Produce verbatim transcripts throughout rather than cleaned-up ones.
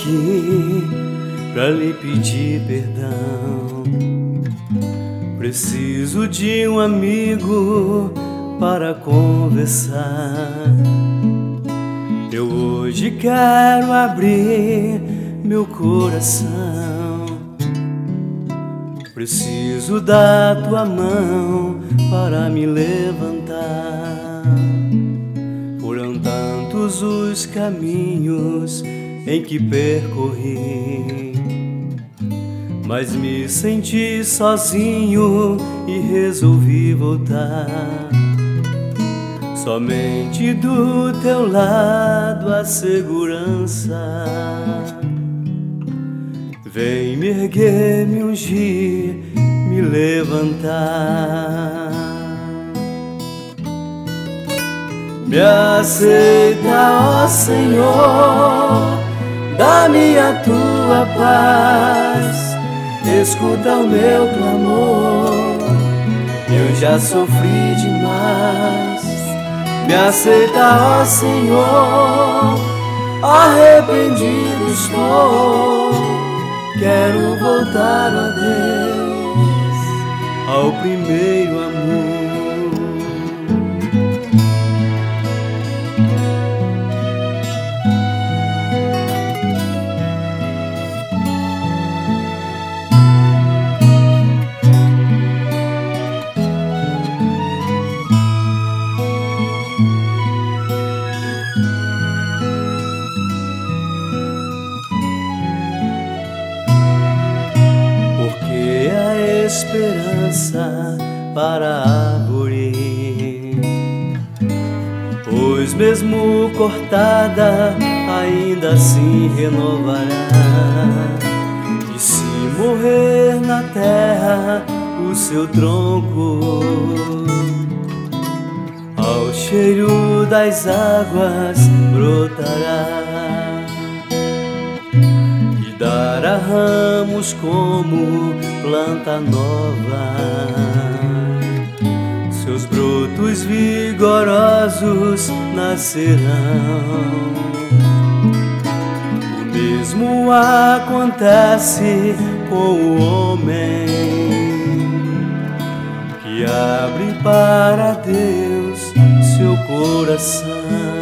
aqui pra lhe pedir perdão. Preciso de um amigo para conversar. Eu hoje quero abrir meu coração. Preciso da tua mão para me levantar. Foram tantos os caminhos em que percorri, mas me senti sozinho e resolvi voltar. Somente do teu lado a segurança. Vem me erguer, me ungir, me levantar. Me aceita, ó Senhor, dá-me a tua paz. Escuta o meu clamor, eu já sofri demais. Me aceita, ó Senhor, arrependido estou. Quero voltar, ó Deus, ao primeiro amor. Esperança para a árvore, pois mesmo cortada ainda assim renovará. E se morrer na terra o seu tronco, ao cheiro das águas brotará. Dará ramos como planta nova, seus brotos vigorosos nascerão. O mesmo acontece com o homem que abre para Deus seu coração.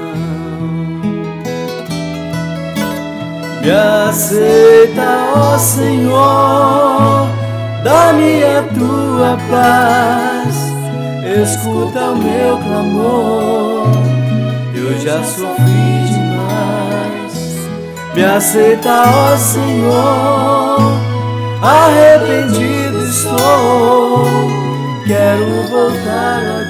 Me aceita, ó Senhor, dá-me a tua paz. Escuta o meu clamor, eu já sofri demais. Me aceita, ó Senhor, arrependido estou. Quero voltar a